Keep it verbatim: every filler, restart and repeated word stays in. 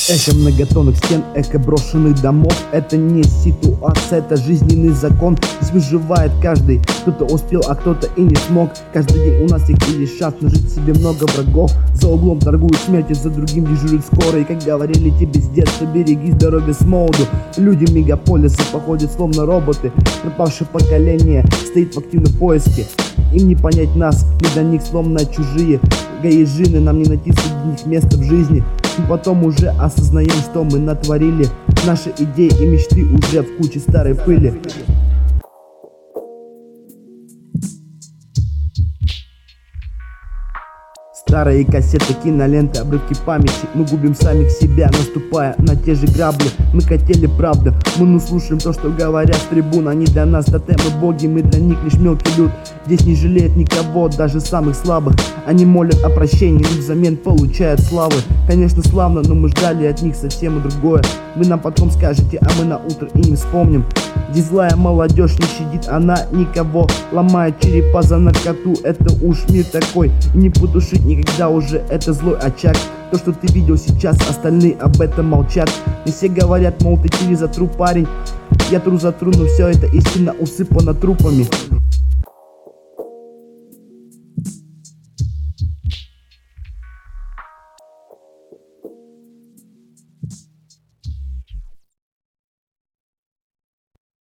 Эхо многотонных стен, эхо брошенных домов. Это не ситуация, это жизненный закон. Здесь выживает каждый, кто-то успел, а кто-то и не смог. Каждый день у нас есть шанс нажить себе много врагов. За углом торгуют смертью, за другим дежурят скоро. И как говорили тебе с детства, береги здоровье с молоду. Люди мегаполиса походят словно роботы. Пропавшее поколение стоит в активном поиске. Им не понять нас, мы для них словно чужие гаежины. Нам не найти среди них места в жизни. И потом уже осознаем, что мы натворили. Наши идеи и мечты уже в куче старой пыли. Старые кассеты, киноленты, обрывки памяти. Мы губим самих себя, наступая на те же грабли. Мы хотели правду, мы не слушаем то, что говорят с трибун. Они для нас тотемы, боги, мы для них лишь мелкий люд. Здесь не жалеют никого, даже самых слабых. Они молят о прощении, но взамен получают славы. Конечно славно, но мы ждали от них совсем другое. Вы нам потом скажете, а мы на утро и не вспомним. Здесь злая молодежь, не щадит она никого. Ломает черепа за наркоту, это уж мир такой. И не потушить никогда уже это злой очаг. То, что ты видел сейчас, остальные об этом молчат. Не все говорят, мол, ты через за труп парень. Я тру за тру, но все это истинно усыпано трупами.